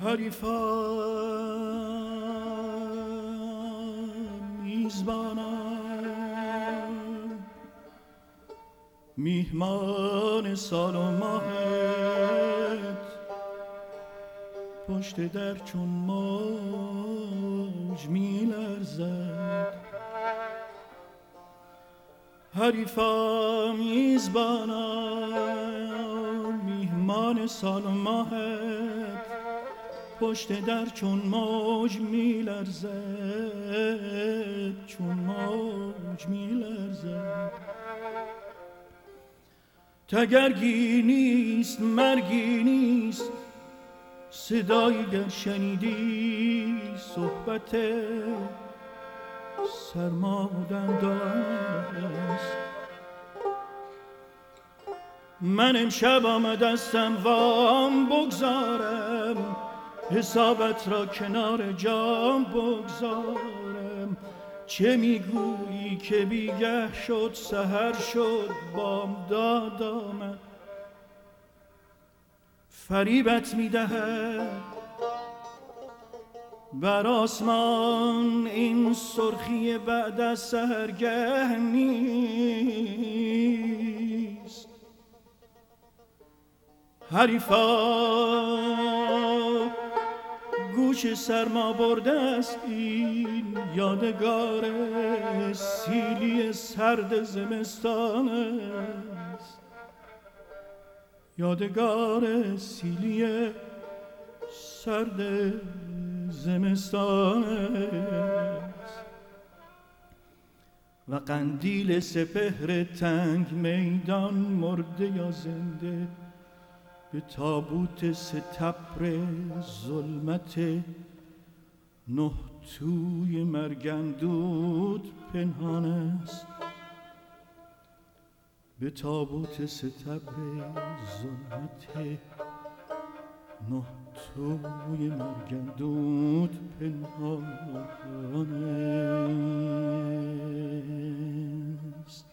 حریفم میزبانم، میهمان سال و ماهت پشت در چون موج میلرزد. حریفم میزبانم، میهمان سال و ماهت پشت در چون موج میلرزد، چون موج میلرزد. تگرگی نیست مرگی نیست، صدایی گر شنیدی صحبت سرمادند است. من امشب آمدستم وام بگذارم، حسابت را کنار جام بگذارم. چه میگویی که بیگه شد سحر شد بامداد آمد، فریبت میدهد بر آسمان این سرخی بعد از سحرگه نیست. حریفا گوش سرما برده است این یادگار سیلی سرد زمستان است، یادگار سیلی سرد زمستان است. و قندیل سپهر تنگ میدان مرده یا زنده به تابوت ستبر ظلمت نه توی مرگندود پنهان است، به تابوت ستبر ظلمت نه توی مرگندود پنهان است.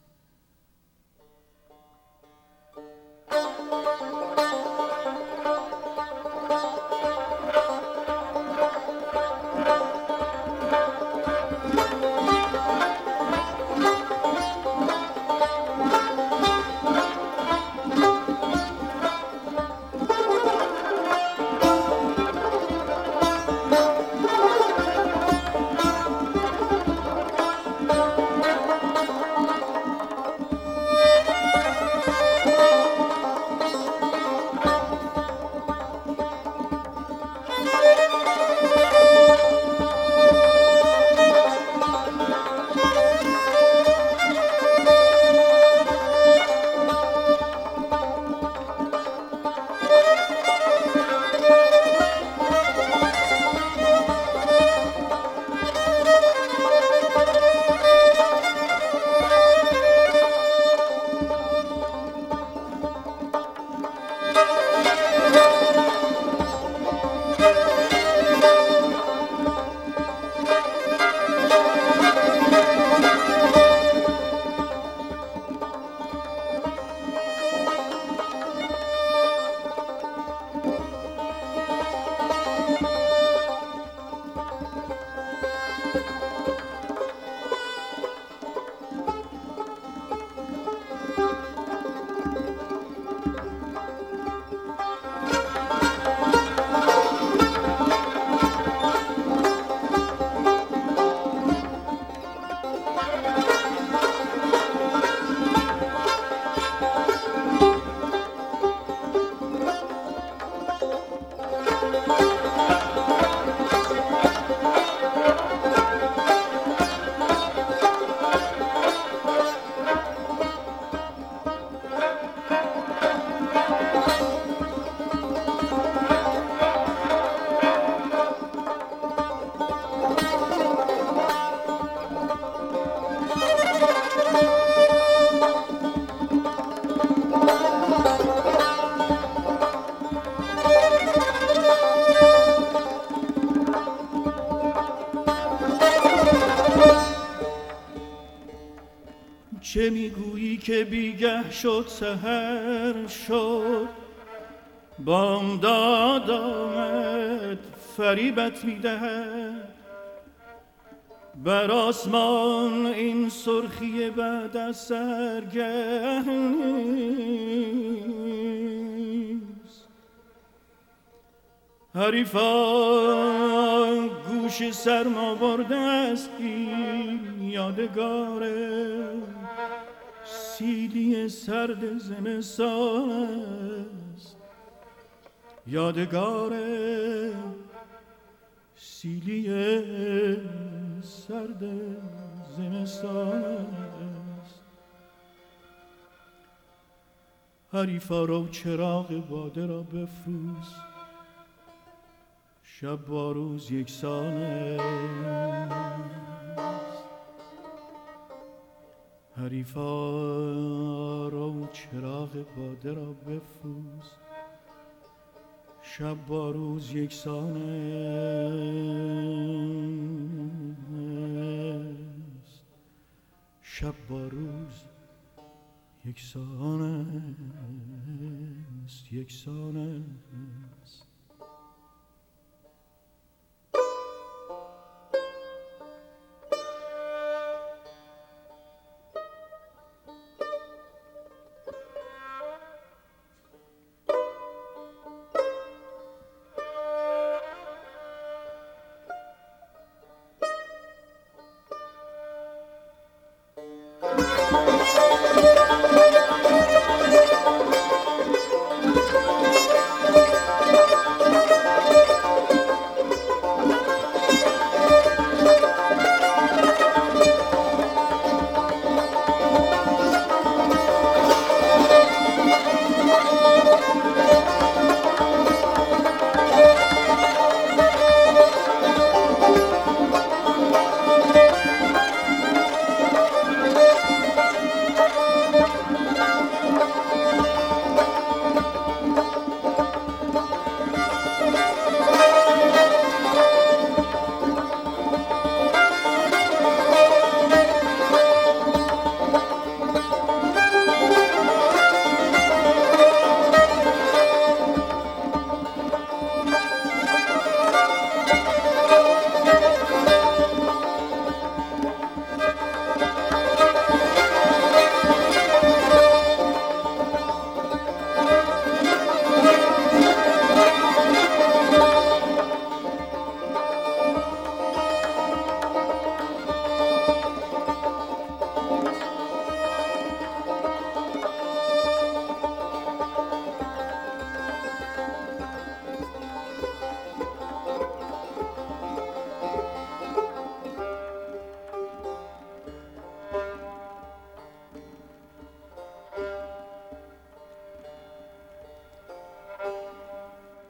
چه میگویی که بیگه شد سحر شد بامداد آمد، فریبت میدهد. بر آسمان این سرخی بعد از سرگست، حریفان گوش سرما برده است. این یادگار سیلی سرد زمستان است، یادگار سیلی سرد زمستان است. حریفا رو چراغ باده را بفروز، شب با روز یکسان است. حریفا رو چراغ باده را بفروز، شب با روز یکسان است. شب با روز یکسان است، یکسان است.